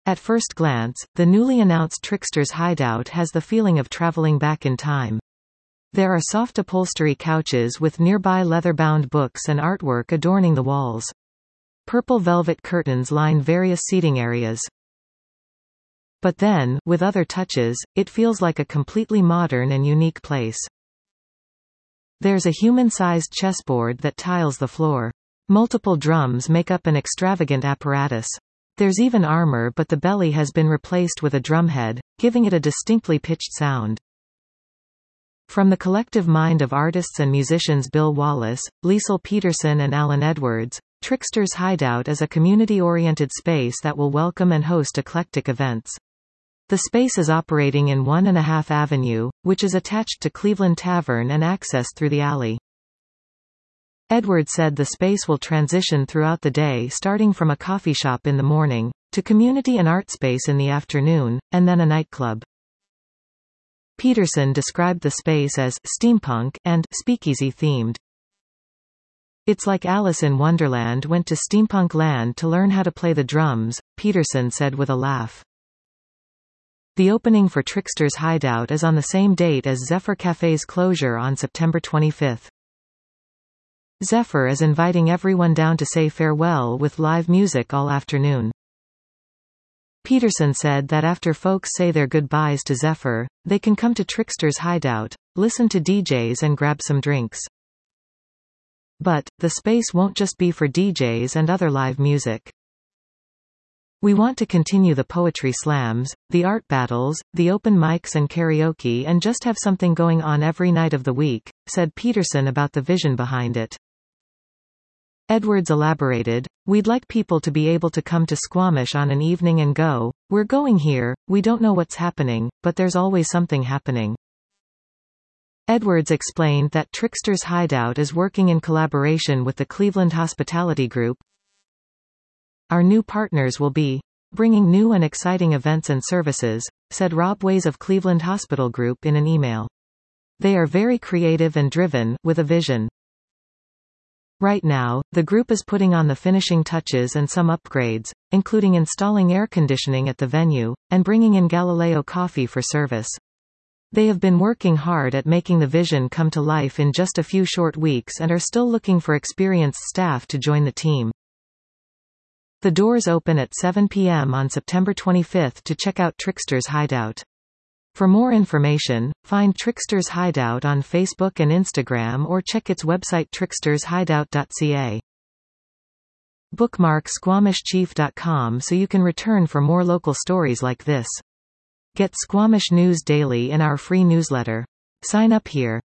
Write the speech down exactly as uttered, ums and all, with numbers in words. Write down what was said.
At first glance, the newly announced Trickster's Hideout has the feeling of traveling back in time. There are soft upholstery couches with nearby leather-bound books and artwork adorning the walls. Purple velvet curtains line various seating areas. But then, with other touches, it feels like a completely modern and unique place. There's a human-sized chessboard that tiles the floor. Multiple drums make up an extravagant apparatus. There's even armor, but the belly has been replaced with a drumhead, giving it a distinctly pitched sound. From the collective mind of artists and musicians Bill Wallace, Liesl Peterson and Alan Edwards, Trickster's Hideout is a community-oriented space that will welcome and host eclectic events. The space is operating in One and a Half Avenue, which is attached to Cleveland Tavern and accessed through the alley. Edwards said the space will transition throughout the day, starting from a coffee shop in the morning, to community and art space in the afternoon, and then a nightclub. Peterson described the space as steampunk and speakeasy themed. It's like Alice in Wonderland went to steampunk land to learn how to play the drums, Peterson said with a laugh. The opening for Trickster's Hideout is on the same date as Zephyr Cafe's closure on September twenty-fifth. Zephyr is inviting everyone down to say farewell with live music all afternoon. Peterson said that after folks say their goodbyes to Zephyr, they can come to Trickster's Hideout, listen to D Js and grab some drinks. But, the space won't just be for D Js and other live music. We want to continue the poetry slams, the art battles, the open mics and karaoke, and just have something going on every night of the week, said Peterson about the vision behind it. Edwards elaborated, "We'd like people to be able to come to Squamish on an evening and go, 'We're going here, we don't know what's happening, but there's always something happening.'" Edwards explained that Trickster's Hideout is working in collaboration with the Cleveland Hospitality Group. "Our new partners will be bringing new and exciting events and services," said Rob Ways of Cleveland Hospital Group in an email. "They are very creative and driven, with a vision. Right now, the group is putting on the finishing touches and some upgrades, including installing air conditioning at the venue, and bringing in Galileo Coffee for service. They have been working hard at making the vision come to life in just a few short weeks and are still looking for experienced staff to join the team." The doors open at seven p m on September twenty-fifth to check out Trickster's Hideout. For more information, find Trickster's Hideout on Facebook and Instagram or check its website tricksters hideout dot c a. Bookmark squamish chief dot com so you can return for more local stories like this. Get Squamish News daily in our free newsletter. Sign up here.